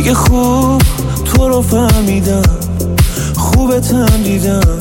دیگه خوب تو رو فهمیدم، خوبتم دیدم،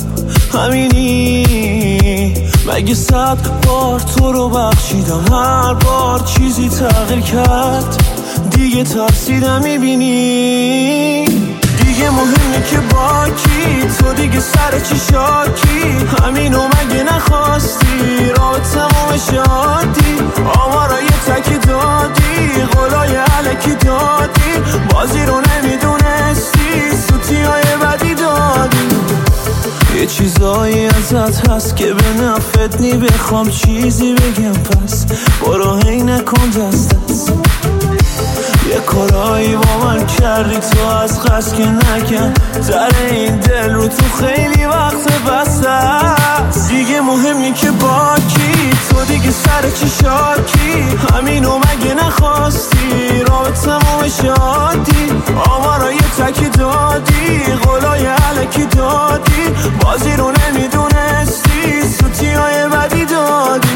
همینی. مگه 100 بار تو رو بخشیدم، هر بار چیزی تغییر کرد، دیگه ترسیدم. میبینی دیگه مهمه که با کی، تو دیگه سر چی شاکی، همینو مگه نخواستی، رابطمو شادی، آمارای تکی دادی، قولای علکی دادی، بازی رو نمیدونستی، سوتیای بدی دادی. یه چیزایی ازت هست که به نفت نی، بخوام چیزی بگم پس برو هی نکن دست دست. یه کارایی با من کردی تو از قصد که نکن، در این دل رو تو خیلی وقت بسته است. دیگه مهمی که با کی، تو دیگه سر چی شاکی، همینو مگه نخواستی، رابطمو شادی، آمارای تکی دادی، قولای علکی دادی، بازی رو نمیدونستی، سوتیای بدی دادی.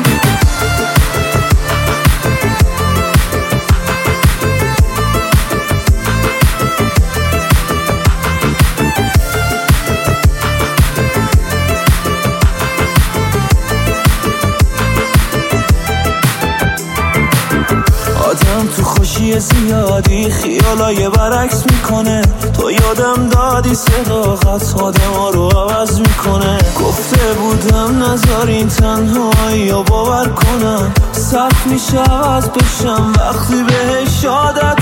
آدم تو خوشی زیادی خیالای برعکس میکنه، تو یادم دادی صداقت آدم ها رو عوض میکنه. گفته بودم نذارین تنهایی رو باور کنم، سخت میشه عوض بشم وقتی بهش عادت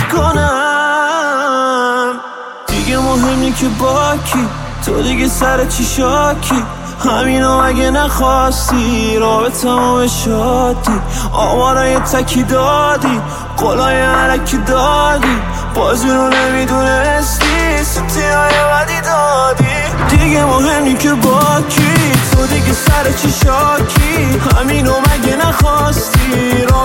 کنم. دیگه مهمی که با کی، تو دیگه سر چی شاکی، همینو اگه نخواستی، رابطمو شادی، آمارای تکی دادی، قولای علکی دادی، بازی رو نمیدونستی، سوتیای بدی دادی. دیگه مهمی که با کی، تو دیگه سر چی شاکی، همینو مگه نخواستی،